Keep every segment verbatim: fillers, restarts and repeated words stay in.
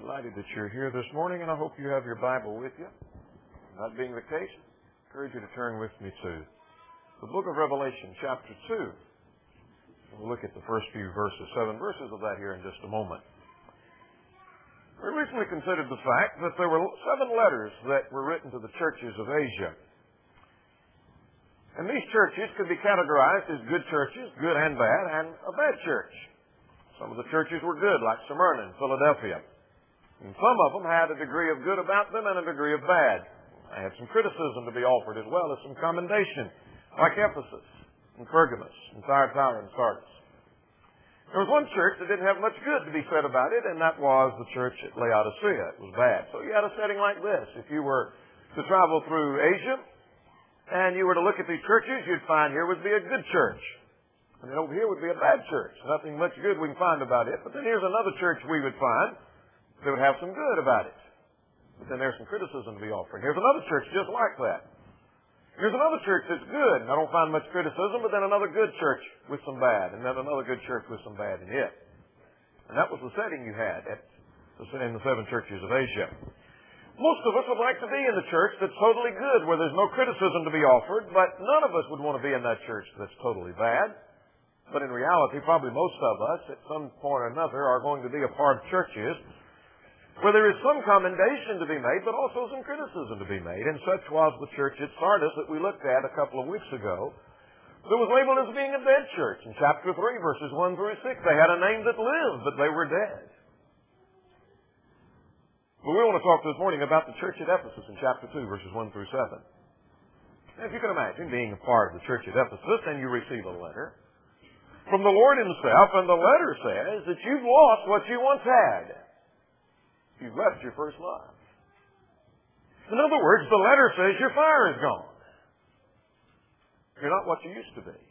Delighted that you're here this morning, and I hope you have your Bible with you. That being the case, I encourage you to turn with me to the book of Revelation, chapter two. We'll look at the first few verses, seven verses of that here in just a moment. We recently considered the fact that there were seven letters that were written to the churches of Asia. And these churches could be categorized as good churches, good and bad, and a bad church. Some of the churches were good, like Smyrna and Philadelphia. And some of them had a degree of good about them and a degree of bad. They had some criticism to be offered as well as some commendation, like Ephesus and Pergamos and Thyatira and Sardis. There was one church that didn't have much good to be said about it, and that was the church at Laodicea. It was bad. So you had a setting like this. If you were to travel through Asia and you were to look at these churches, you'd find here would be a good church. And then over here would be a bad church. Nothing much good we can find about it. But then here's another church we would find that would have some good about it. But then there's some criticism to be offered. Here's another church just like that. Here's another church that's good, and I don't find much criticism, but then another good church with some bad, and then another good church with some bad in it. And that was the setting you had at the, in the seven churches of Asia. Most of us would like to be in the church that's totally good, where there's no criticism to be offered, but none of us would want to be in that church that's totally bad. But in reality, probably most of us, at some point or another, are going to be a part of churches where there is some commendation to be made, but also some criticism to be made. And such was the church at Sardis that we looked at a couple of weeks ago, that was labeled as being a dead church. In chapter three, verses one through six, they had a name that lived, but they were dead. But we want to talk this morning about the church at Ephesus in chapter two, verses one through seven. Now, if you can imagine being a part of the church at Ephesus, and you receive a letter from the Lord Himself, and the letter says that you've lost what you once had. You've left your first love. In other words, the letter says your fire is gone. You're not what you used to be.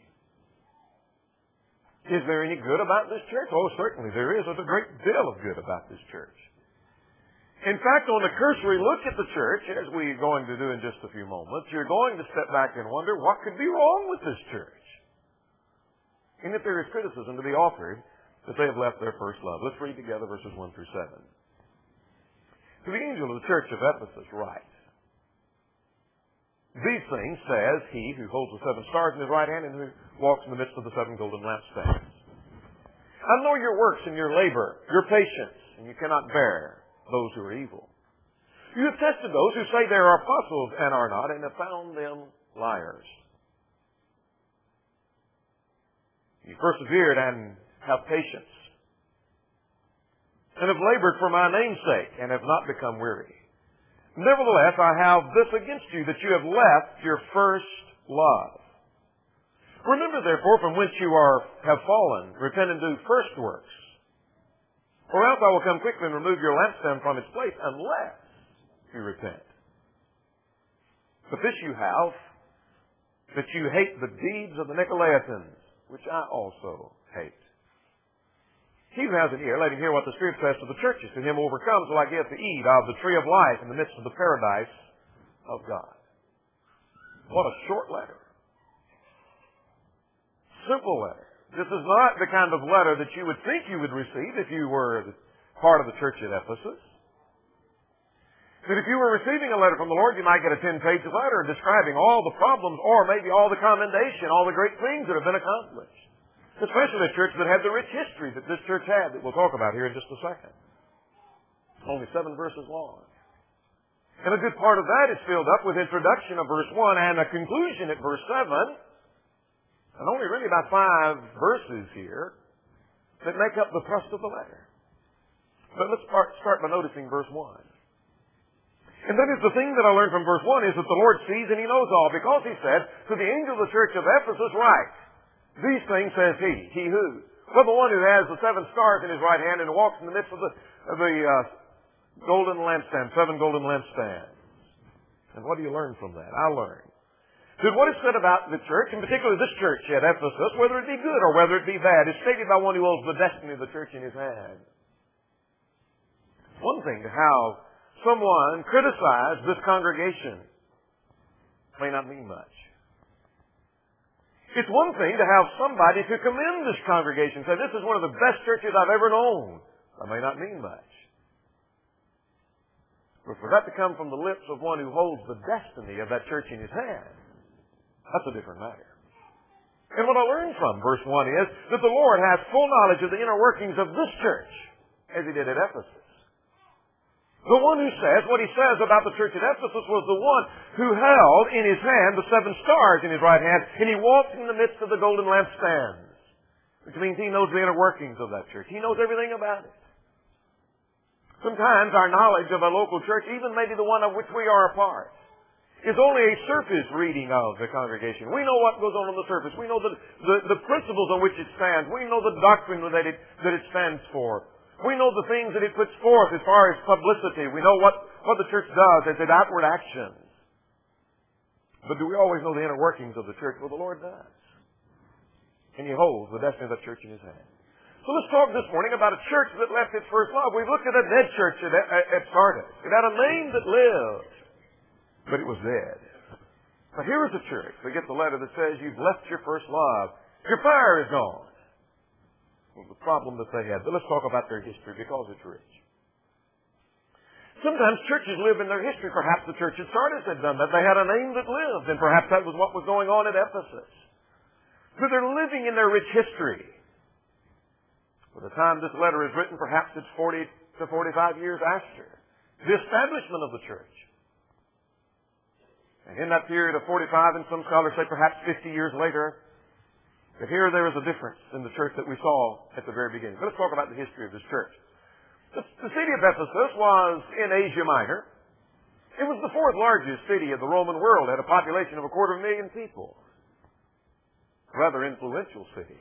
Is there any good about this church? Oh, certainly there is. There's a great deal of good about this church. In fact, on a cursory look at the church, as we're going to do in just a few moments, you're going to step back and wonder what could be wrong with this church. And if there is criticism to be offered, that they have left their first love. Let's read together verses one through seven. To the angel of the church of Ephesus write, these things says he who holds the seven stars in his right hand and who walks in the midst of the seven golden lampstands. I know your works and your labor, your patience, and you cannot bear those who are evil. You have tested those who say they are apostles and are not, and have found them liars. You persevered and have patience, and have labored for my name's sake, and have not become weary. Nevertheless, I have this against you, that you have left your first love. Remember, therefore, from whence you are have fallen, repent and do first works. Or else I will come quickly and remove your lampstand from its place, unless you repent. But this you have, that you hate the deeds of the Nicolaitans, which I also hate. He who has an ear, let him hear what the Spirit says to the churches. To him who overcomes will I give to eat of the tree of life in the midst of the paradise of God. What a short letter. Simple letter. This is not the kind of letter that you would think you would receive if you were part of the church at Ephesus. That if you were receiving a letter from the Lord, you might get a ten-page letter describing all the problems or maybe all the commendation, all the great things that have been accomplished. Especially a church that had the rich history that this church had that we'll talk about here in just a second. Only seven verses long. And a good part of that is filled up with introduction of verse one and a conclusion at verse seven. And only really about five verses here that make up the thrust of the letter. But let's start, start by noticing verse one. And that is the thing that I learned from verse one is that the Lord sees and He knows all, because He said, to the angel of the church of Ephesus write, these things says He, He who? Well, the one who has the seven stars in His right hand and walks in the midst of the, of the uh, golden lampstand, seven golden lampstands. And what do you learn from that? I learned that what is said about the church, in particular this church at Ephesus, whether it be good or whether it be bad, is stated by one who holds the destiny of the church in his hand. One thing to have someone criticize this congregation may not mean much. It's one thing to have somebody to commend this congregation, say, this is one of the best churches I've ever known. That may not mean much. But for that to come from the lips of one who holds the destiny of that church in his hand, that's a different matter. And what I learned from verse one is that the Lord has full knowledge of the inner workings of this church, as he did at Ephesus. The one who says what he says about the church at Ephesus was the one who held in his hand the seven stars in his right hand, and he walked in the midst of the golden lampstands. Which means he knows the inner workings of that church. He knows everything about it. Sometimes our knowledge of a local church, even maybe the one of which we are a part, is only a surface reading of the congregation. We know what goes on on the surface. We know the, the, the principles on which it stands. We know the doctrine that it, that it stands for. We know the things that it puts forth as far as publicity. We know what, what the church does as its outward actions. But do we always know the inner workings of the church? Well, the Lord does. And he holds the destiny of that church in his hand. So let's talk this morning about a church that left its first love. We've looked at a dead church at, at Sardis. It had a name that lived, but it was dead. But here is a church. We get the letter that says, you've left your first love. Your fire is gone. Was the problem that they had. But let's talk about their history because it's rich. Sometimes churches live in their history. Perhaps the church at Sardis had done that. They had a name that lived, and perhaps that was what was going on at Ephesus. So they're living in their rich history. By the time this letter is written, perhaps it's forty to forty-five years after the establishment of the church. And in that period of forty-five, and some scholars say perhaps fifty years later, but here there is a difference in the church that we saw at the very beginning. Let's talk about the history of this church. The, the city of Ephesus was in Asia Minor. It was the fourth largest city of the Roman world. It had a population of a quarter of a million people. Rather influential city.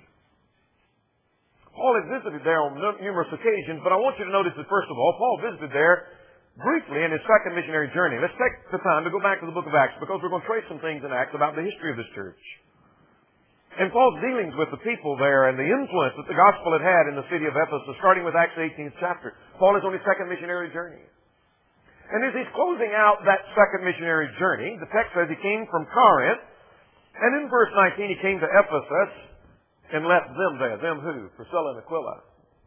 Paul had visited there on numerous occasions, but I want you to notice that first of all, Paul visited there briefly in his second missionary journey. Let's take the time to go back to the book of Acts because we're going to trace some things in Acts about the history of this church. And Paul's dealings with the people there and the influence that the gospel had had in the city of Ephesus, starting with Acts eighteenth chapter. Paul is on his second missionary journey. And as he's closing out that second missionary journey, the text says he came from Corinth, and in verse nineteen he came to Ephesus and left them there. Them who? Priscilla and Aquila.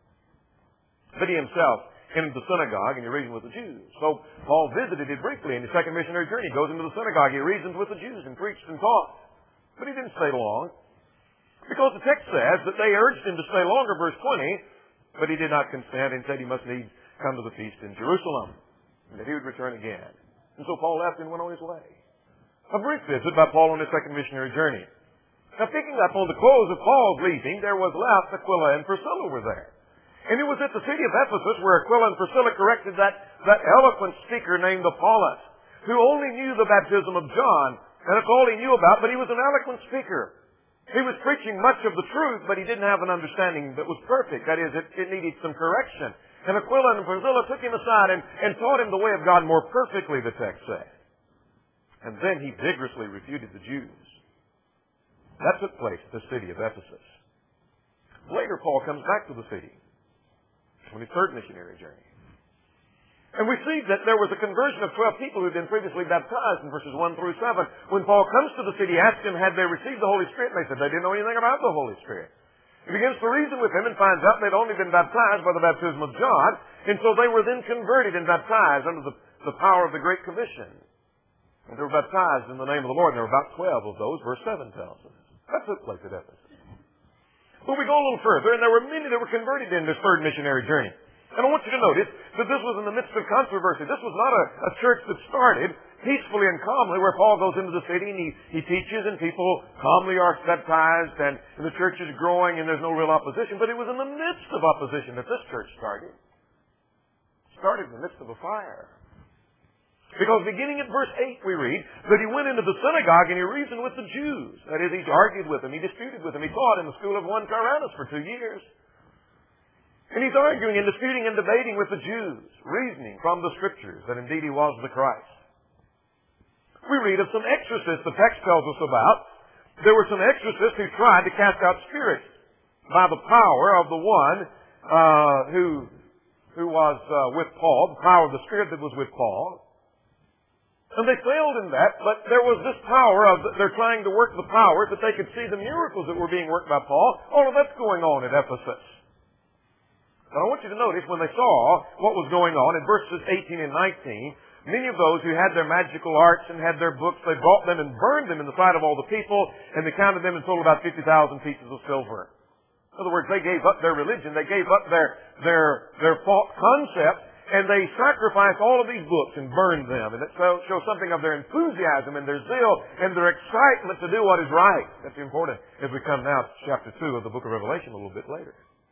But he himself entered the synagogue and he reasoned with the Jews. So Paul visited it briefly in his second missionary journey. He goes into the synagogue, he reasoned with the Jews and preached and taught. But he didn't stay long. Because the text says that they urged him to stay longer, verse twenty, but he did not consent and said he must needs come to the feast in Jerusalem, and that he would return again. And so Paul left and went on his way. A brief visit by Paul on his second missionary journey. Now picking up on the close of Paul's leaving, there was left Aquila and Priscilla were there. And it was at the city of Ephesus where Aquila and Priscilla corrected that, that eloquent speaker named Apollos, who only knew the baptism of John, and that's all he knew about, but he was an eloquent speaker. He was preaching much of the truth, but he didn't have an understanding that was perfect. That is, it, it needed some correction. And Aquila and Priscilla took him aside and, and taught him the way of God more perfectly, the text said. And then he vigorously refuted the Jews. That took place at the city of Ephesus. Later, Paul comes back to the city on his third missionary journey. And we see that there was a conversion of twelve people who had been previously baptized in verses one through seven. When Paul comes to the city, he asks them, had they received the Holy Spirit? And they said they didn't know anything about the Holy Spirit. He begins to reason with them and finds out they'd only been baptized by the baptism of John. And so they were then converted and baptized under the, the power of the Great Commission. And they were baptized in the name of the Lord. And there were about twelve of those, verse seven tells us. That took place at Ephesus. But we go a little further, and there were many that were converted in this third missionary journey. And I want you to notice that this was in the midst of controversy. This was not a, a church that started peacefully and calmly where Paul goes into the city and he, he teaches and people calmly are baptized and, and the church is growing and there's no real opposition. But it was in the midst of opposition that this church started. It started in the midst of a fire. Because beginning at verse eight we read that he went into the synagogue and he reasoned with the Jews. That is, he argued with them, he disputed with them. He taught in the school of one Tyrannus for two years. And he's arguing and disputing and debating with the Jews, reasoning from the Scriptures that indeed he was the Christ. We read of some exorcists the text tells us about. There were some exorcists who tried to cast out spirits by the power of the one uh, who, who was uh, with Paul, the power of the Spirit that was with Paul. And they failed in that, but there was this power of, they're trying to work the power that they could see the miracles that were being worked by Paul. All of that's going on at Ephesus. Now I want you to notice when they saw what was going on in verses eighteen and nineteen, Many of those who had their magical arts and had their books, they brought them and burned them in the sight of all the people, and they counted them and sold about fifty thousand pieces of silver. In other words, they gave up their religion, they gave up their, their, their false concept, and they sacrificed all of these books and burned them. And it shows something of their enthusiasm and their zeal and their excitement to do what is right. That's important as we come now to chapter two of the book of Revelation a little bit later.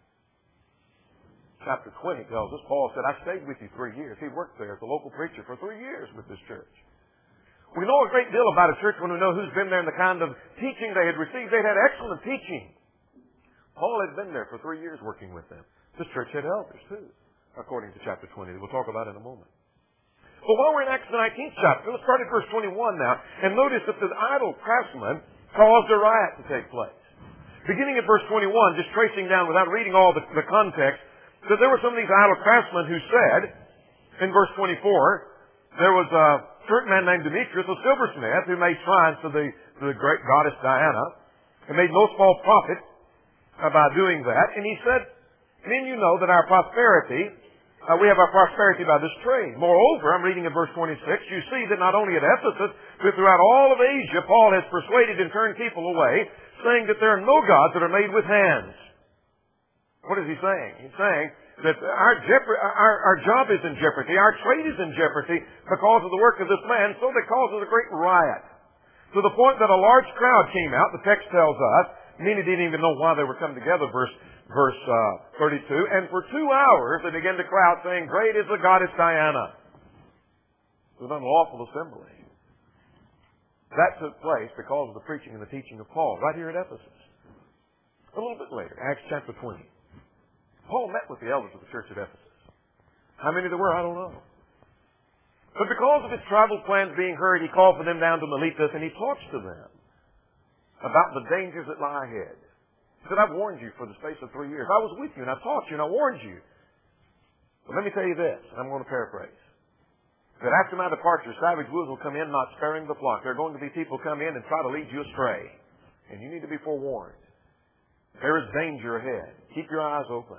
Chapter twenty tells us, Paul said, I stayed with you three years. He worked there as a local preacher for three years with this church. We know a great deal about a church when we know who's been there and the kind of teaching they had received. They'd had excellent teaching. Paul had been there for three years working with them. This church had elders too, according to chapter twenty, that we'll talk about in a moment. Well, while we're in Acts the nineteenth chapter, let's start at verse twenty-one now, and notice that the idle craftsmen caused a riot to take place. Beginning at verse twenty-one, just tracing down without reading all the, the context, that there were some of these idle craftsmen who said, in verse twenty-four, there was a certain man named Demetrius, a silversmith, who made shrines to the, to the great goddess Diana, and made no small profit by doing that. And he said, men, you know that our prosperity, uh, we have our prosperity by this trade. Moreover, I'm reading at verse twenty-six, you see that not only at Ephesus, but throughout all of Asia, Paul has persuaded and turned people away, saying that there are no gods that are made with hands. What is he saying? He's saying that our, jeopardy, our, our job is in jeopardy, our trade is in jeopardy because of the work of this man, so that causes a great riot. To the point that a large crowd came out, the text tells us, many didn't even know why they were coming together, verse, verse uh, thirty-two, and for two hours they began to cry out, saying, great is the goddess Diana. It was an unlawful assembly. That took place because of the preaching and the teaching of Paul, right here at Ephesus. A little bit later, Acts chapter twenty. Paul met with the elders of the church at Ephesus. How many there were, I don't know. But because of his travel plans being heard, he called for them down to Miletus, and he talks to them about the dangers that lie ahead. He said, I've warned you for the space of three years. I was with you, and I taught you, and I warned you. But let me tell you this, and I'm going to paraphrase. That after my departure, savage wolves will come in, not sparing the flock. There are going to be people come in and try to lead you astray. And you need to be forewarned. There is danger ahead. Keep your eyes open.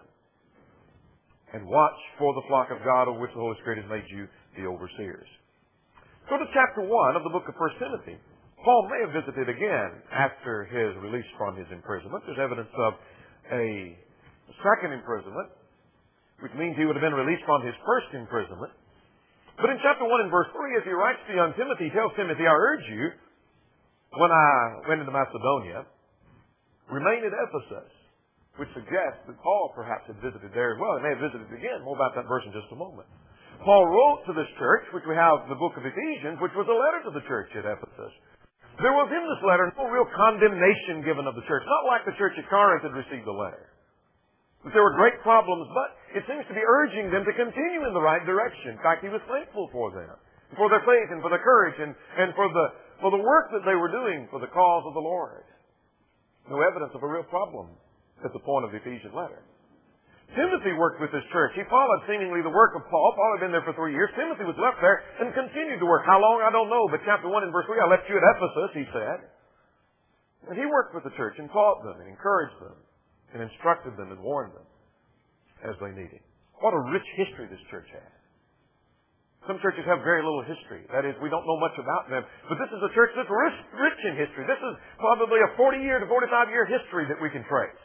And watch for the flock of God of which the Holy Spirit has made you the overseers. Go to chapter one of the book of First Timothy. Paul may have visited again after his release from his imprisonment. There's evidence of a second imprisonment, which means he would have been released from his first imprisonment. But in chapter one and verse three, as he writes to young Timothy, he tells Timothy, I urge you, when I went into Macedonia, remain at Ephesus, which suggests that Paul perhaps had visited there as well. He may have visited again. More about that verse in just a moment. Paul wrote to this church, which we have the book of Ephesians, which was a letter to the church at Ephesus. There was in this letter no real condemnation given of the church. Not like the church at Corinth had received the letter. But there were great problems, but it seems to be urging them to continue in the right direction. In fact, he was thankful for them, for their faith and for their courage and, and for the for the work that they were doing for the cause of the Lord. No evidence of a real problem at the point of the Ephesian letter. Timothy worked with this church. He followed seemingly the work of Paul. Paul had been there for three years. Timothy was left there and continued to work. How long, I don't know. But chapter one and verse three, I left you at Ephesus, he said. And he worked with the church and taught them and encouraged them and instructed them and warned them as they needed. What a rich history this church had. Some churches have very little history. That is, we don't know much about them. But this is a church that's rich, rich in history. This is probably a forty-year to forty-five year history that we can trace.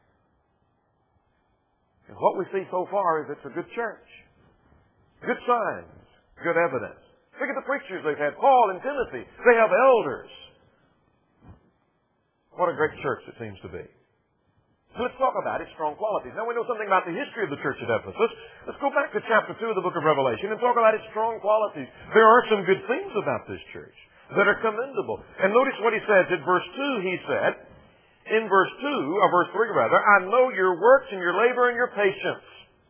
And what we see so far is it's a good church. Good signs. Good evidence. Look at the preachers they've had. Paul and Timothy. They have elders. What a great church it seems to be. So let's talk about its strong qualities. Now we know something about the history of the church at Ephesus. Let's go back to chapter two of the book of Revelation and talk about its strong qualities. There are some good things about this church that are commendable. And notice what he says in verse two. He said, in verse two, or verse three rather, I know your works and your labor and your patience.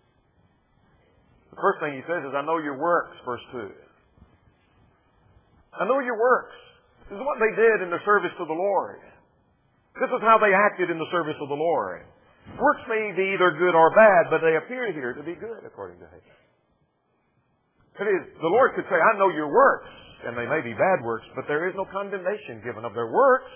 The first thing he says is, I know your works, verse two. I know your works. This is what they did in their service to the Lord. This is how they acted in the service of the Lord. Works may be either good or bad, but they appear here to be good, according to Haggai. That is, the Lord could say, I know your works, and they may be bad works, but there is no condemnation given of their works.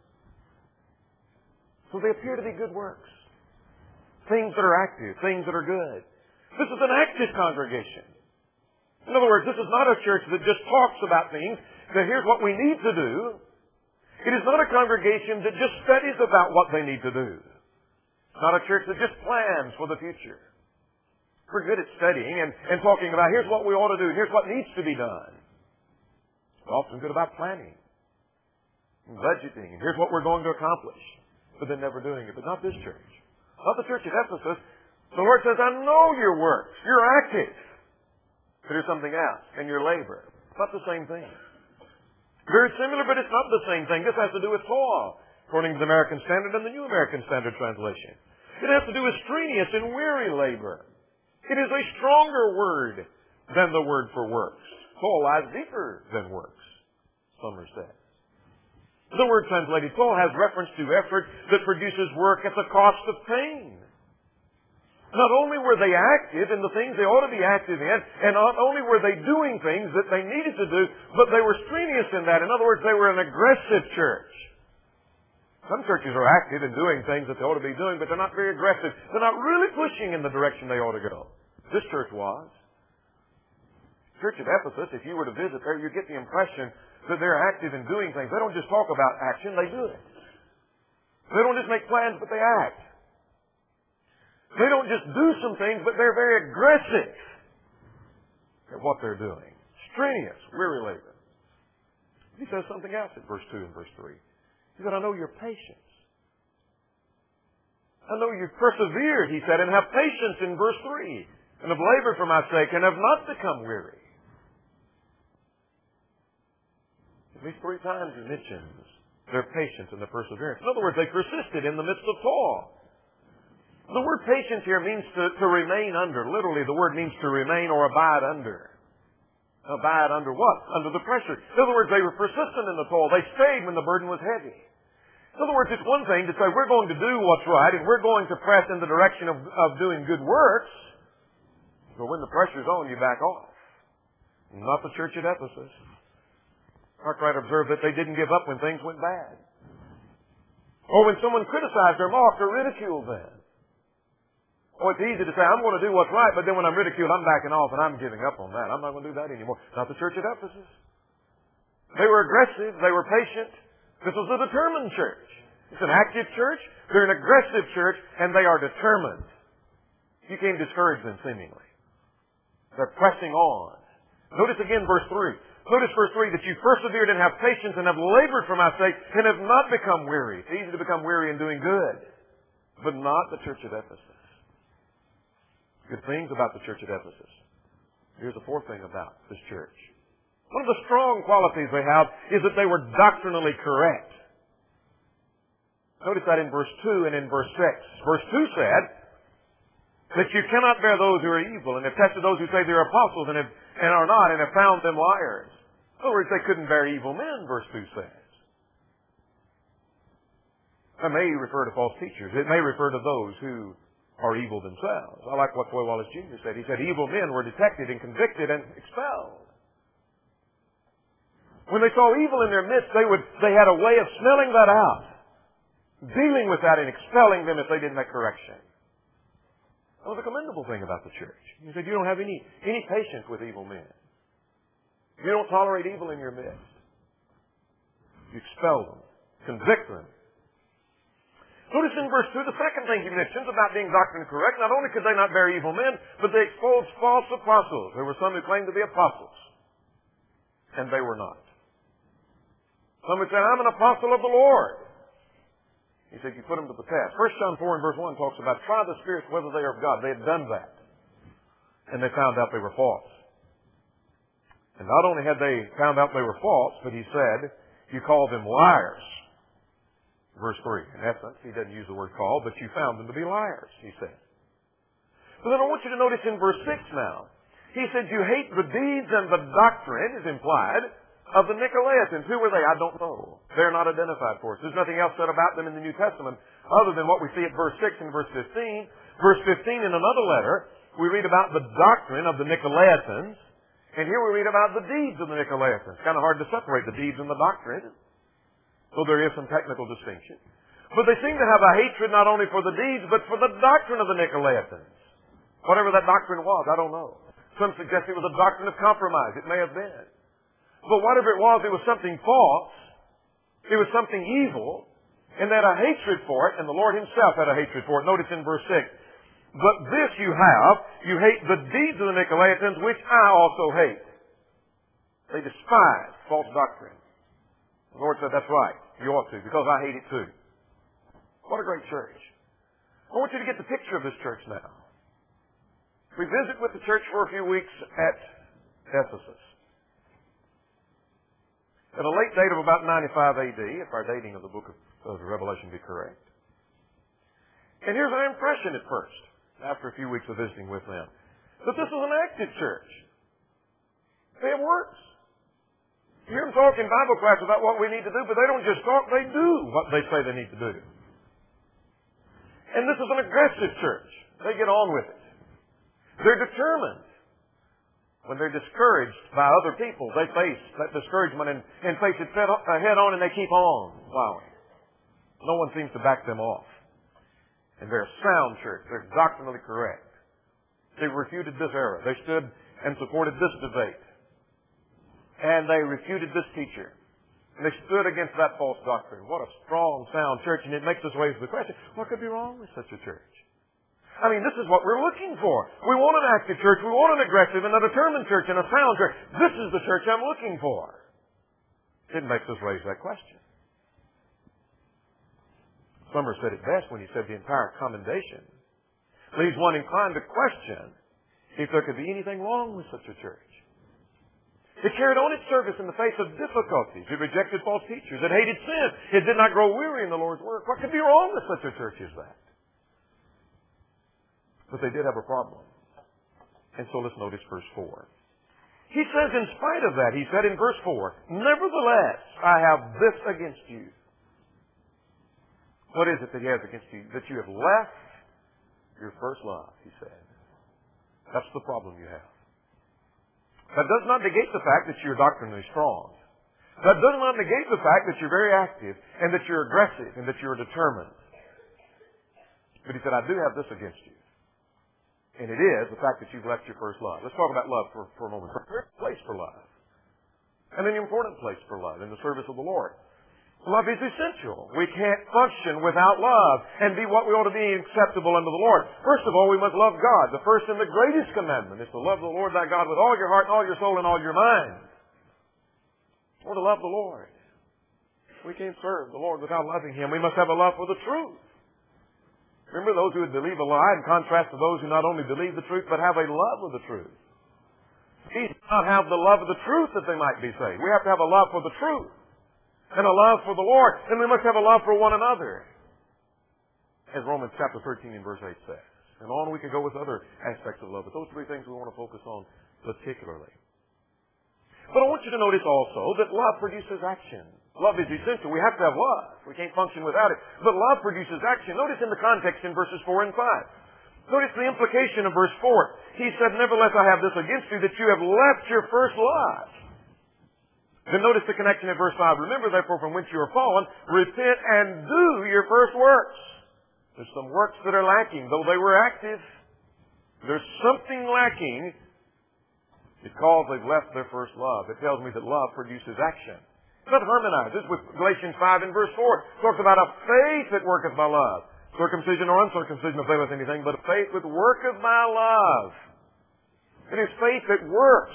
So they appear to be good works. Things that are active, things that are good. This is an active congregation. In other words, this is not a church that just talks about things, that here's what we need to do. It is not a congregation that just studies about what they need to do. It's not a church that just plans for the future. We're good at studying and, and talking about here's what we ought to do, and here's what needs to be done. We're often good about planning and budgeting, and here's what we're going to accomplish, but then never doing it. But not this church. Not the church at Ephesus. The Lord says, I know your works. You're active. But here's something else. And your labor. It's not the same thing. Very similar, but it's not the same thing. This has to do with toil, according to the American Standard and the New American Standard Translation. It has to do with strenuous and weary labor. It is a stronger word than the word for works. Toil lies deeper than works, some have said. The word translated toil has reference to effort that produces work at the cost of pain. Not only were they active in the things they ought to be active in, and not only were they doing things that they needed to do, but they were strenuous in that. In other words, they were an aggressive church. Some churches are active in doing things that they ought to be doing, but they're not very aggressive. They're not really pushing in the direction they ought to go. This church was. Church at Ephesus, if you were to visit there, you get the impression that they're active in doing things. They don't just talk about action, they do it. They don't just make plans, but they act. They don't just do some things, but they're very aggressive at what they're doing. Strenuous, weary labor. He says something else in verse two and verse three. He said, I know your patience. I know you've persevered, he said, and have patience in verse three, and have labored for my sake, and have not become weary. At least three times he mentions their patience and their perseverance. In other words, they persisted in the midst of toil. The word patience here means to, to remain under. Literally, the word means to remain or abide under. Abide under what? Under the pressure. In other words, they were persistent in the toil. They stayed when the burden was heavy. In other words, it's one thing to say, we're going to do what's right, and we're going to press in the direction of, of doing good works. But when the pressure's on, you back off. Not the church at Ephesus. Arkwright observed that they didn't give up when things went bad. Or when someone criticized or mocked or ridiculed them. Oh, it's easy to say, I'm going to do what's right, but then when I'm ridiculed, I'm backing off and I'm giving up on that. I'm not going to do that anymore. Not the church at Ephesus. They were aggressive. They were patient. This was a determined church. It's an active church. They're an aggressive church, and they are determined. You can't discourage them, seemingly. They're pressing on. Notice again verse three. Notice verse three, that you persevered and have patience and have labored for my sake and have not become weary. It's easy to become weary in doing good, but not the church at Ephesus. Good things about the church at Ephesus. Here's the fourth thing about this church. One of the strong qualities they have is that they were doctrinally correct. Notice that in verse two and in verse six. Verse two said that you cannot bear those who are evil, and have tested those who say they're apostles and, have, and are not, and have found them liars. In other words, they couldn't bear evil men, verse two says. That may refer to false teachers. It may refer to those who are evil themselves. I like what Troy Wallace Junior said. He said evil men were detected and convicted and expelled. When they saw evil in their midst, they would they had a way of smelling that out, dealing with that and expelling them if they didn't make correction. That was a commendable thing about the church. He said you don't have any, any patience with evil men. You don't tolerate evil in your midst. You expel them, convict them. Notice in verse two, the second thing he mentions about being doctrinally correct, not only could they not bear evil men, but they exposed false apostles. There were some who claimed to be apostles, and they were not. Some would say, I'm an apostle of the Lord. He said, you put them to the test. First John four and verse one talks about try the spirits whether they are of God. They had done that, and they found out they were false. And not only had they found out they were false, but he said, you called them liars. Verse three. In essence, he doesn't use the word call, but you found them to be liars, he said. But then I want you to notice in verse six now. He said, you hate the deeds and the doctrine, is implied, of the Nicolaitans. Who were they? I don't know. They're not identified for us. There's nothing else said about them in the New Testament other than what we see at verse six and verse fifteen. Verse fifteen in another letter, we read about the doctrine of the Nicolaitans, and here we read about the deeds of the Nicolaitans. It's kind of hard to separate the deeds and the doctrine. So there is some technical distinction. But they seem to have a hatred not only for the deeds, but for the doctrine of the Nicolaitans. Whatever that doctrine was, I don't know. Some suggest it was a doctrine of compromise. It may have been. But whatever it was, it was something false. It was something evil. And they had a hatred for it, and the Lord Himself had a hatred for it. Notice in verse six. But this you have, you hate the deeds of the Nicolaitans, which I also hate. They despise false doctrine. The Lord said, that's right. You ought to, because I hate it too. What a great church. I want you to get the picture of this church now. We visit with the church for a few weeks at Ephesus. At a late date of about ninety-five A D, if our dating of the book of, of Revelation be correct. And here's our impression at first, after a few weeks of visiting with them, that this is an active church. They have works. You hear them talk in Bible class about what we need to do, but they don't just talk, they do what they say they need to do. And this is an aggressive church. They get on with it. They're determined. When they're discouraged by other people, they face that discouragement and, and face it head on, and they keep on plowing. No one seems to back them off. And they're a sound church. They're doctrinally correct. They refuted this error. They stood and supported this debate. And they refuted this teacher. And they stood against that false doctrine. What a strong, sound church. And it makes us raise the question, what could be wrong with such a church? I mean, this is what we're looking for. We want an active church. We want an aggressive and a determined church and a sound church. This is the church I'm looking for. It makes us raise that question. Summer said it best when he said the entire commendation leaves one inclined to question if there could be anything wrong with such a church. It carried on its service in the face of difficulties. It rejected false teachers. It hated sin. It did not grow weary in the Lord's work. What could be wrong with such a church as that? But they did have a problem. And so let's notice verse four. He says in spite of that, he said in verse four, nevertheless, I have this against you. What is it that he has against you? That you have left your first love, he said. That's the problem you have. That does not negate the fact that you're doctrinally strong. That does not negate the fact that you're very active and that you're aggressive and that you're determined. But he said, I do have this against you. And it is the fact that you've left your first love. Let's talk about love for, for a moment. There's a place for love. And an important place for love in the service of the Lord. Love is essential. We can't function without love and be what we ought to be acceptable unto the Lord. First of all, we must love God. The first and the greatest commandment is to love the Lord thy God with all your heart and all your soul and all your mind. Or to love the Lord. We can't serve the Lord without loving Him. We must have a love for the truth. Remember those who would believe a lie in contrast to those who not only believe the truth but have a love of the truth. These do not have the love of the truth that they might be saved. We have to have a love for the truth. And a love for the Lord. And we must have a love for one another. As Romans chapter thirteen and verse eight says. And on we can go with other aspects of love. But those three things we want to focus on particularly. But I want you to notice also that love produces action. Love is essential. We have to have love. We can't function without it. But love produces action. Notice in the context in verses four and five. Notice the implication of verse four. He said, nevertheless I have this against you, that you have left your first love. Then notice the connection at verse five. Remember, therefore, from whence you are fallen, repent and do your first works. There's some works that are lacking. Though they were active, there's something lacking because they've left their first love. It tells me that love produces action. That harmonizes with Galatians five and verse four. It talks about a faith that worketh by love. Circumcision or uncircumcision availeth anything, but a faith that worketh by love. It is faith that works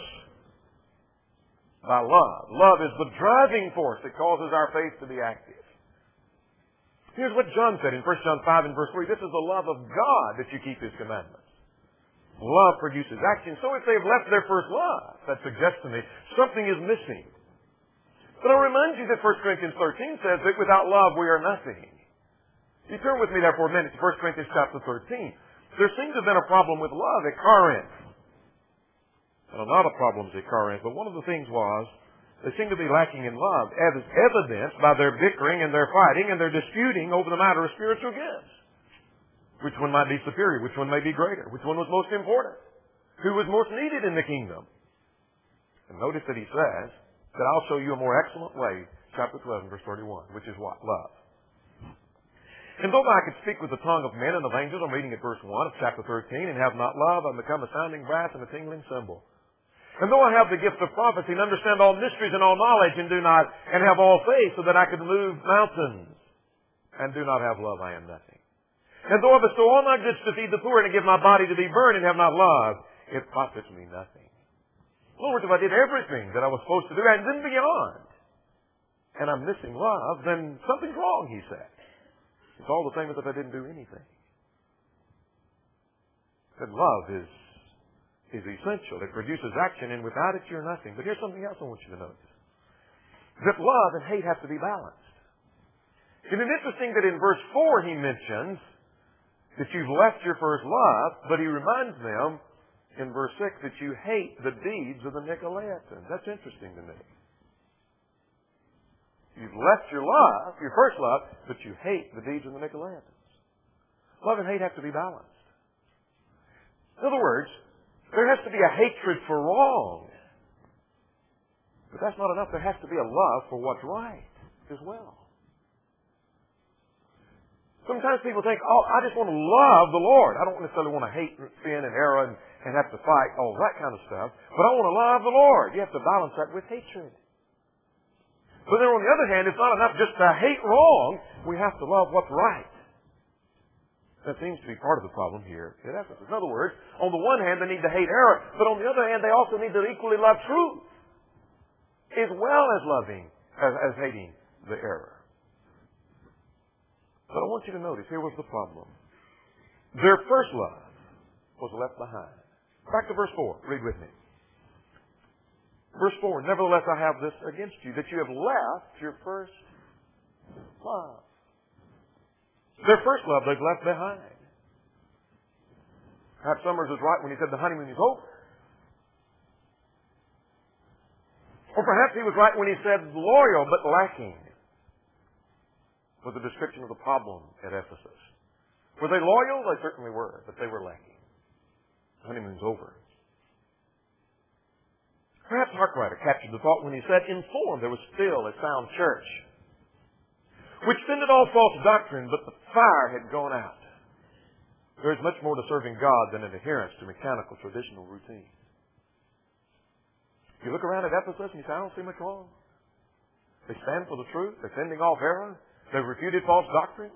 by love. Love is the driving force that causes our faith to be active. Here's what John said in First John five and verse three. This is the love of God that you keep His commandments. Love produces action. So if they've left their first love, that suggests to me something is missing. But I'll remind you that First Corinthians thirteen says that without love we are nothing. You turn with me there for a minute to First Corinthians chapter thirteen. There seems to have been a problem with love at Corinth. And a lot of problems at Corinth, but one of the things was they seemed to be lacking in love, as evidenced by their bickering and their fighting and their disputing over the matter of spiritual gifts. Which one might be superior? Which one may be greater? Which one was most important? Who was most needed in the kingdom? And notice that he says that I'll show you a more excellent way, chapter twelve and verse thirty-one, which is what? Love. And though I could speak with the tongue of men and of angels, I'm reading at verse one of chapter thirteen, and have not love, I'm become a sounding brass and a tingling cymbal. And though I have the gift of prophecy and understand all mysteries and all knowledge and do not, and have all faith so that I could move mountains and do not have love, I am nothing. And though I bestow all my goods to feed the poor and to give my body to be burned and have not love, it profits me nothing. Lord, if I did everything that I was supposed to do and then beyond, and I'm missing love, then something's wrong, he said. It's all the same as if I didn't do anything. That love is, is essential. It produces action, and without it, you're nothing. But here's something else I want you to notice. That love and hate have to be balanced. Isn't it interesting that in verse four he mentions that you've left your first love, but he reminds them in verse six that you hate the deeds of the Nicolaitans. That's interesting to me. You've left your love, your first love, but you hate the deeds of the Nicolaitans. Love and hate have to be balanced. In other words, there has to be a hatred for wrong. But that's not enough. There has to be a love for what's right as well. Sometimes people think, oh, I just want to love the Lord. I don't necessarily want to hate sin and error and, and have to fight all that kind of stuff. But I want to love the Lord. You have to balance that with hatred. But then on the other hand, it's not enough just to hate wrong. We have to love what's right. That seems to be part of the problem here in Ephesus. In other words, on the one hand, they need to hate error. But on the other hand, they also need to equally love truth. As well as loving, as, as hating the error. But I want you to notice, here was the problem. Their first love was left behind. Back to verse four. Read with me. Verse four, nevertheless I have this against you, that you have left your first love. Their first love they've left behind. Perhaps Summers was right when he said the honeymoon is over. Or perhaps he was right when he said loyal but lacking was the description of the problem at Ephesus. Were they loyal? They certainly were, but they were lacking. The honeymoon's over. Perhaps Harkwriter captured the thought when he said, in form there was still a sound church, which fended all false doctrine, but the fire had gone out. There is much more to serving God than an adherence to mechanical, traditional routine. You look around at Ephesus and you say, I don't see much wrong. They stand for the truth. They're fending off error. They've refuted false doctrine.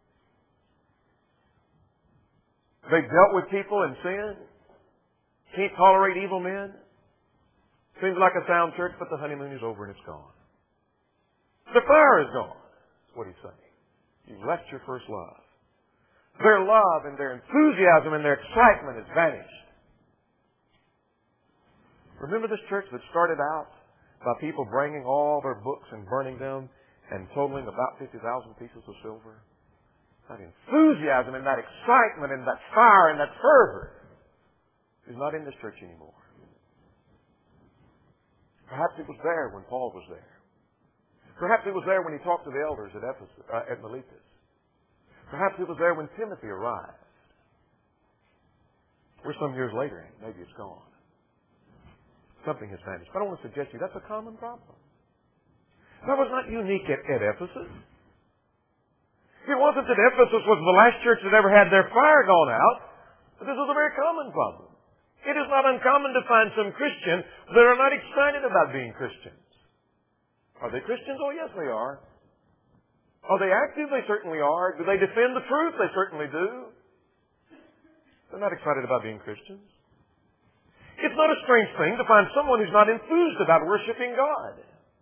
They've dealt with people in sin. Can't tolerate evil men. Seems like a sound church, but the honeymoon is over and it's gone. The fire is gone. That's what he's saying. You've left your first love. Their love and their enthusiasm and their excitement has vanished. Remember this church that started out by people bringing all their books and burning them and totaling about fifty thousand pieces of silver? That enthusiasm and that excitement and that fire and that fervor is not in this church anymore. Perhaps it was there when Paul was there. Perhaps it was there when he talked to the elders at Ephesus, uh, at Miletus. Perhaps it was there when Timothy arrived. We're some years later, and maybe it's gone. Something has vanished. But I want to suggest to you that's a common problem. That was not unique at, at Ephesus. It wasn't that Ephesus was the last church that ever had their fire gone out, but this was a very common problem. It is not uncommon to find some Christians that are not excited about being Christians. Are they Christians? Oh, yes, they are. Are they active? They certainly are. Do they defend the truth? They certainly do. They're not excited about being Christians. It's not a strange thing to find someone who's not enthused about worshiping God.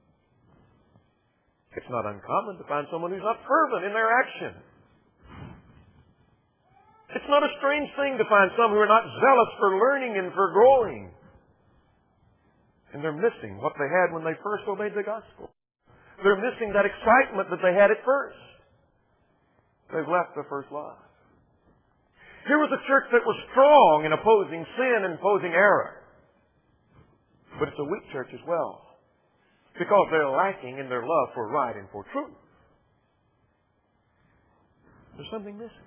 It's not uncommon to find someone who's not fervent in their action. It's not a strange thing to find some who are not zealous for learning and for growing. And they're missing what they had when they first obeyed the gospel. They're missing that excitement that they had at first. They've left their first love. Here was a church that was strong in opposing sin and opposing error. But it's a weak church as well. Because they're lacking in their love for right and for truth. There's something missing.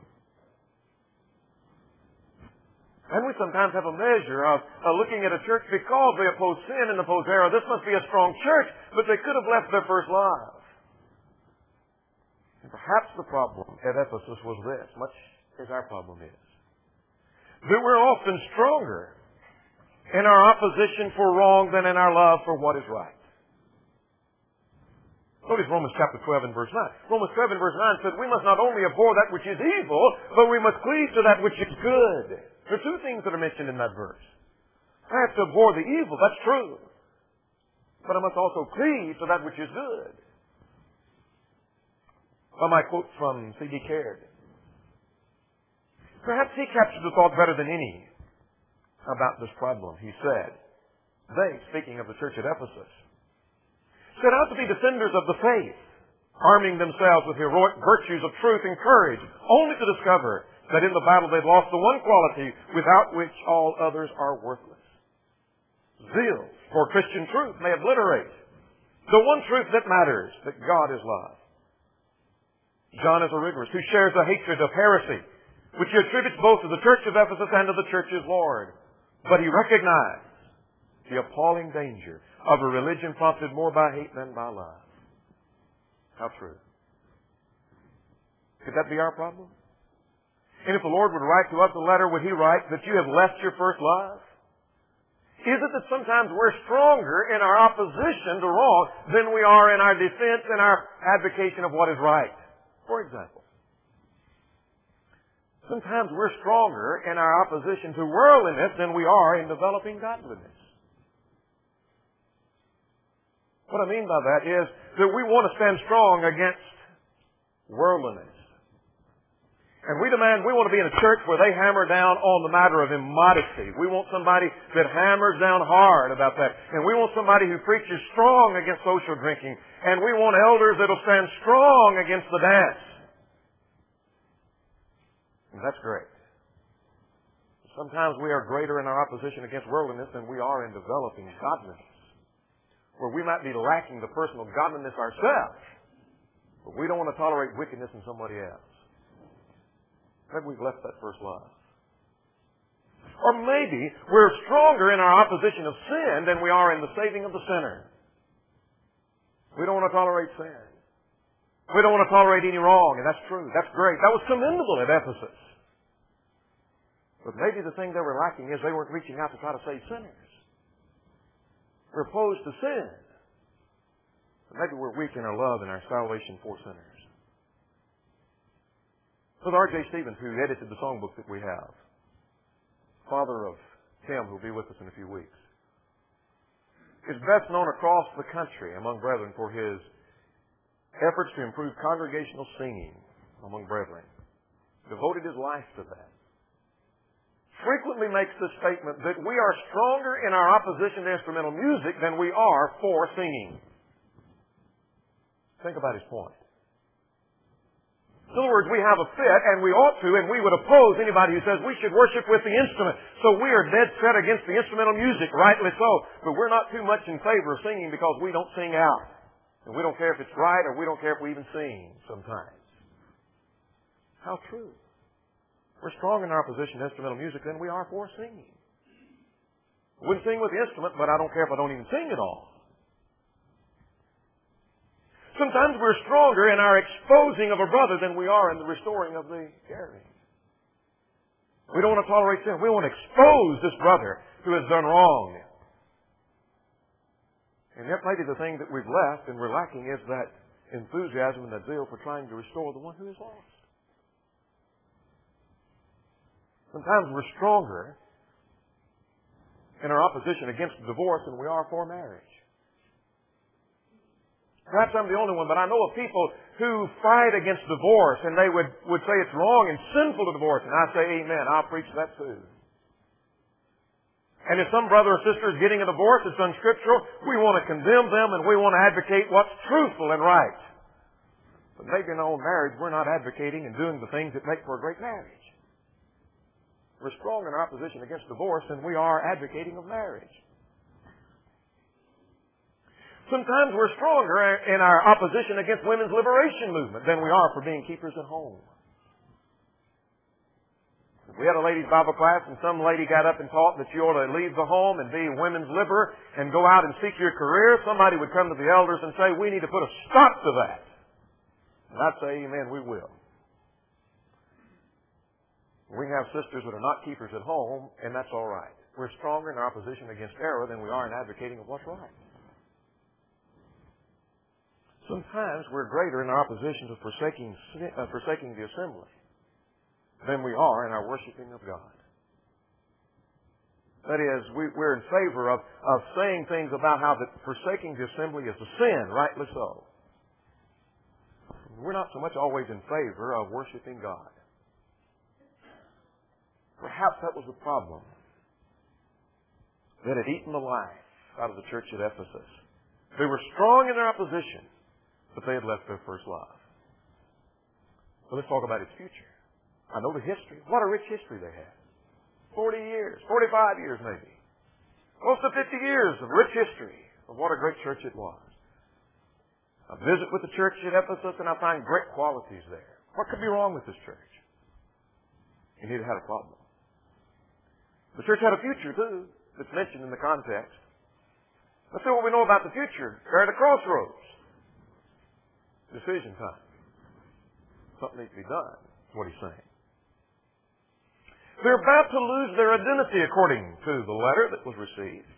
And we sometimes have a measure of uh, looking at a church because they oppose sin and oppose error. This must be a strong church, but they could have left their first love. And perhaps the problem at Ephesus was this, much as our problem is, that we're often stronger in our opposition for wrong than in our love for what is right. Notice Romans chapter twelve and verse nine. Romans twelve and verse nine says we must not only abhor that which is evil, but we must cleave to that which is good. There are two things that are mentioned in that verse. I have to abhor the evil, that's true. But I must also cleave to that which is good. Well, my quote from C D Caird. Perhaps he captured the thought better than any about this problem. He said, they, speaking of the church at Ephesus, set out to be defenders of the faith, arming themselves with heroic virtues of truth and courage, only to discover that in the battle they'd lost the one quality without which all others are worthless. Zeal for Christian truth may obliterate the one truth that matters, that God is love. John is a rigorist who shares a hatred of heresy, which he attributes both to the church of Ephesus and to the church's Lord. But he recognized the appalling danger of a religion prompted more by hate than by love. How true. Could that be our problem? And if the Lord would write to us a letter, would he write that you have left your first love? Is it that sometimes we're stronger in our opposition to wrong than we are in our defense and our advocation of what is right? For example, sometimes we're stronger in our opposition to worldliness than we are in developing godliness. What I mean by that is that we want to stand strong against worldliness. And we demand, we want to be in a church where they hammer down on the matter of immodesty. We want somebody that hammers down hard about that. And we want somebody who preaches strong against social drinking. And we want elders that will stand strong against the dance. And that's great. Sometimes we are greater in our opposition against worldliness than we are in developing godliness. Where we might be lacking the personal godliness ourselves, but we don't want to tolerate wickedness in somebody else. Maybe we've left that first love. Or maybe we're stronger in our opposition of sin than we are in the saving of the sinner. We don't want to tolerate sin. We don't want to tolerate any wrong, and that's true. That's great. That was commendable at Ephesus. But maybe the thing they were lacking is they weren't reaching out to try to save sinners. We're opposed to sin. But maybe we're weak in our love and our salvation for sinners. Brother R J Stevens, who edited the songbook that we have, father of Tim, who will be with us in a few weeks, is best known across the country among brethren for his efforts to improve congregational singing among brethren. Devoted his life to that. Frequently makes the statement that we are stronger in our opposition to instrumental music than we are for singing. Think about his point. In other words, we have a fit, and we ought to, and we would oppose anybody who says we should worship with the instrument. So we are dead set against the instrumental music, rightly so. But we're not too much in favor of singing because we don't sing out. And we don't care if it's right, or we don't care if we even sing sometimes. How true. We're strong in our opposition to instrumental music than we are for singing. I wouldn't sing with the instrument, but I don't care if I don't even sing at all. Sometimes we're stronger in our exposing of a brother than we are in the restoring of the erring. We don't want to tolerate sin. We want to expose this brother who has done wrong. And yet maybe the thing that we've left and we're lacking is that enthusiasm and that zeal for trying to restore the one who is lost. Sometimes we're stronger in our opposition against divorce than we are for marriage. Perhaps I'm the only one, but I know of people who fight against divorce, and they would, would say it's wrong and sinful to divorce. And I say, amen, I'll preach that too. And if some brother or sister is getting a divorce that's unscriptural, we want to condemn them and we want to advocate what's truthful and right. But maybe in our own marriage, we're not advocating and doing the things that make for a great marriage. We're strong in our opposition against divorce than we are advocating of marriage. Sometimes we're stronger in our opposition against women's liberation movement than we are for being keepers at home. We had a ladies' Bible class, and some lady got up and taught that you ought to leave the home and be a women's liber and go out and seek your career. Somebody would come to the elders and say, we need to put a stop to that. And I'd say, amen, we will. We can have sisters that are not keepers at home, and that's all right. We're stronger in our opposition against error than we are in advocating of what's right. Sometimes we're greater in our opposition to forsaking, uh, forsaking the assembly than we are in our worshiping of God. That is, we, we're in favor of, of saying things about how that forsaking the assembly is a sin, rightly so. We're not so much always in favor of worshiping God. Perhaps that was the problem that had eaten the life out of the church at Ephesus. They were strong in their opposition, but they had left their first love. Well, let's talk about its future. I know the history. What a rich history they had. Forty years, forty-five years maybe. Close to fifty years of rich history of what a great church it was. I visit with the church at Ephesus and I find great qualities there. What could be wrong with this church? It had had a problem. The church had a future, too, that's mentioned in the context. Let's see what we know about the future. They're at a crossroads. Decision time. Something needs to be done, is what he's saying. They're about to lose their identity according to the letter that was received.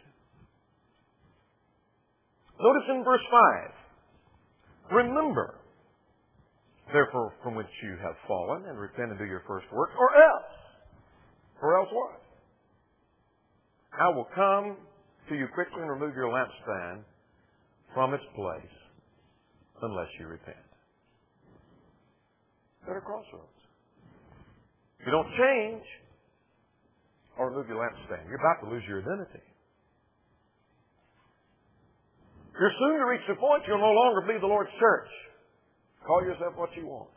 Notice in verse five. Remember, therefore, from which you have fallen, and repent and do your first works, or else. Or else what? I will come to you quickly and remove your lampstand from its place unless you repent. They're at a crossroads. If you don't change or remove your lampstand, you're about to lose your identity. You're soon to reach the point you'll no longer be the Lord's church. Call yourself what you want.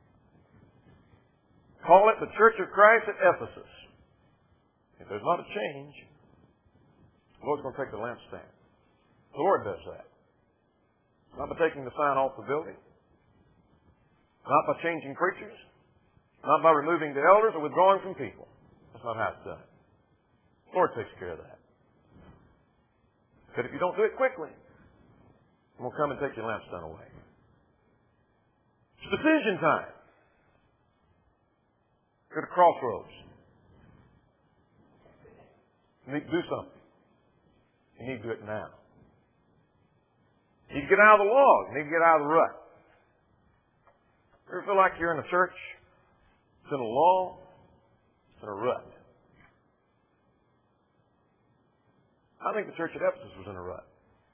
Call it the Church of Christ at Ephesus. If there's not a change, the Lord's going to take the lampstand. The Lord does that. Not by taking the sign off the building. Not by changing preachers. Not by removing the elders or withdrawing from people. That's not how it's done. The Lord takes care of that. But if you don't do it quickly, I'm going to come and take your lampstand away. It's decision time. You're at a crossroads. You need to do something. You need to do it now. You need to get out of the log. You need to get out of the rut. You ever feel like you're in a church? It's in a log. It's in a rut. I think the church at Ephesus was in a rut.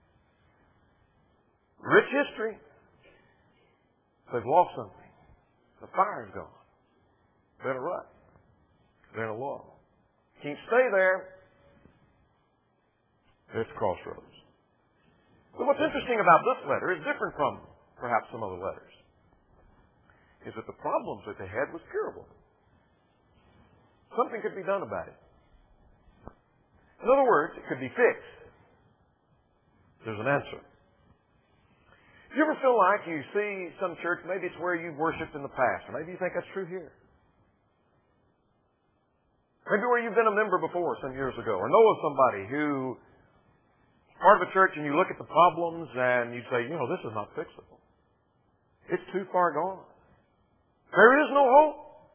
Rich history. They've lost something. The fire's gone. They're in a rut. They're in a log. Can't stay there. It's crossroads. But what's interesting about this letter is different from perhaps some other letters. Is that the problems that they had was curable. Something could be done about it. In other words, it could be fixed. There's an answer. Do you ever feel like you see some church, maybe it's where you've worshipped in the past, or maybe you think that's true here. Maybe where you've been a member before some years ago, or know of somebody who part of a church and you look at the problems and you say, you know, this is not fixable. It's too far gone. There is no hope.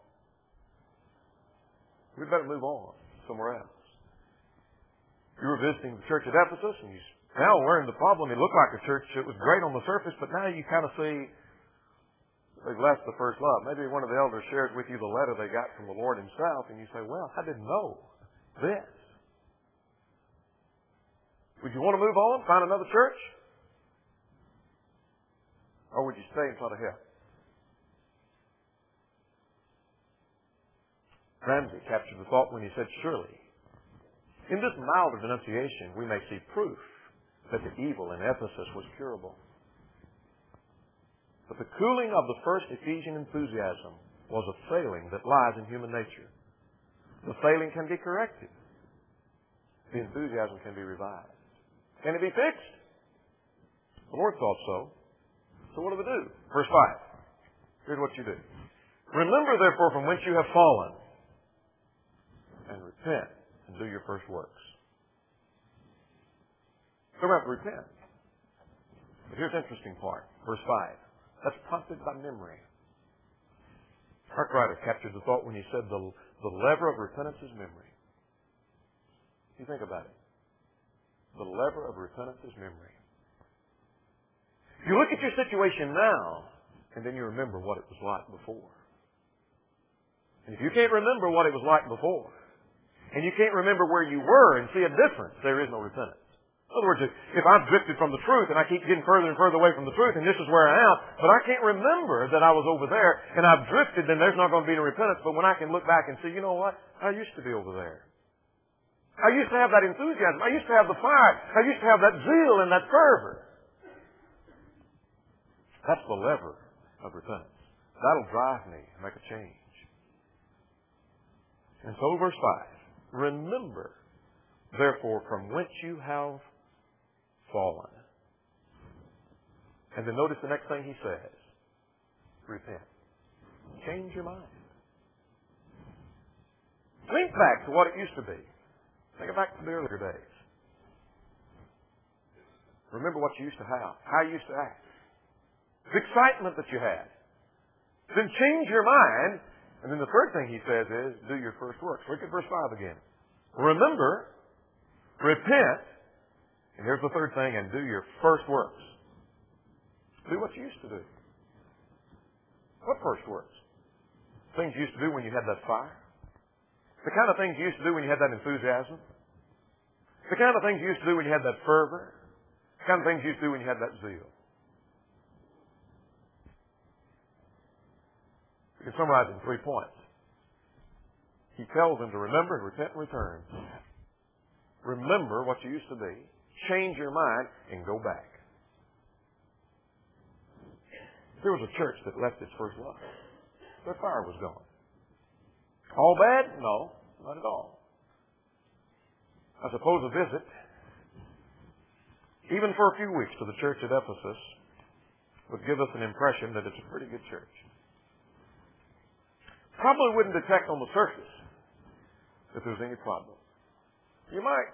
We'd better move on somewhere else. You were visiting the church at Ephesus and you now learned the problem. It looked like a church that was great on the surface, but now you kind of see they've left the first love. Maybe one of the elders shared with you the letter they got from the Lord himself and you say, well, I didn't know this. Would you want to move on, find another church? Or would you stay and try to help? Ramsey captured the thought when he said, surely, in this milder denunciation, we may see proof that the evil in Ephesus was curable. But the cooling of the first Ephesian enthusiasm was a failing that lies in human nature. The failing can be corrected. The enthusiasm can be revived. Can it be fixed? The Lord thought so. So what do we do? Verse five. Here's what you do. Remember, therefore, from whence you have fallen, and repent, and do your first works. So we have to repent. But here's the interesting part. Verse five. That's prompted by memory. Hartwright captured the thought when he said the, the lever of repentance is memory. You think about it. The lever of repentance is memory. You look at your situation now, and then you remember what it was like before. And if you can't remember what it was like before, and you can't remember where you were and see a difference, there is no repentance. In other words, if I've drifted from the truth and I keep getting further and further away from the truth and this is where I am, but I can't remember that I was over there and I've drifted, then there's not going to be any repentance. But when I can look back and see, you know what? I used to be over there. I used to have that enthusiasm. I used to have the fire. I used to have that zeal and that fervor. That's the lever of repentance. That'll drive me to make a change. And so verse five, remember, therefore, from whence you have fallen. And then notice the next thing he says. Repent. Change your mind. Think back to what it used to be. Think back to the earlier days. Remember what you used to have, how you used to act, the excitement that you had. Then change your mind. And then the third thing he says is, do your first works. Look at verse five again. Remember, repent, and here's the third thing, and do your first works. Do what you used to do. What first works? Things you used to do when you had that fire. The kind of things you used to do when you had that enthusiasm. The kind of things you used to do when you had that fervor. The kind of things you used to do when you had that zeal. We can summarize it in three points. He tells them to remember and repent and return. Remember what you used to be. Change your mind and go back. There was a church that left its first love. Their fire was gone. All bad? No, not at all. I suppose a visit, even for a few weeks, to the church at Ephesus would give us an impression that it's a pretty good church. Probably wouldn't detect on the surface if there was any problem. You might,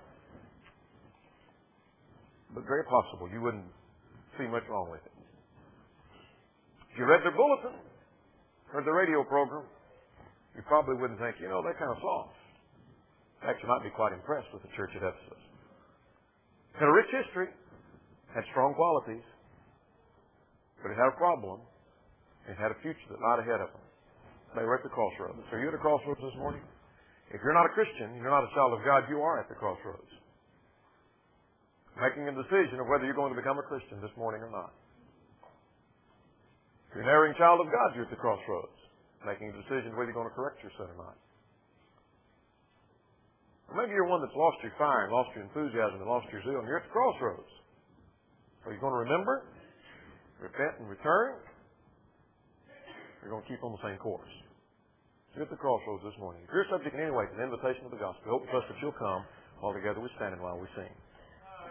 but very possible you wouldn't see much wrong with it. If you read their bulletin, heard the radio program, you probably wouldn't think, you know, they're kind of soft. In fact, you might be quite impressed with the church at Ephesus. It had a rich history, had strong qualities, but it had a problem. It had a future that lied ahead of them. They were at the crossroads. Are you at the crossroads this morning? If you're not a Christian, you're not a child of God, you are at the crossroads. Making a decision of whether you're going to become a Christian this morning or not. If you're an erring child of God, you're at the crossroads. Making a decision whether you're going to correct your sin or not. Or maybe you're one that's lost your fire and lost your enthusiasm and lost your zeal, and you're at the crossroads. Are you going to remember, repent, and return? Or you're going to keep on the same course? So you're at the crossroads this morning. If you're subject in any way to the invitation of the gospel, I hope and trust that you'll come. All together we stand and while we sing.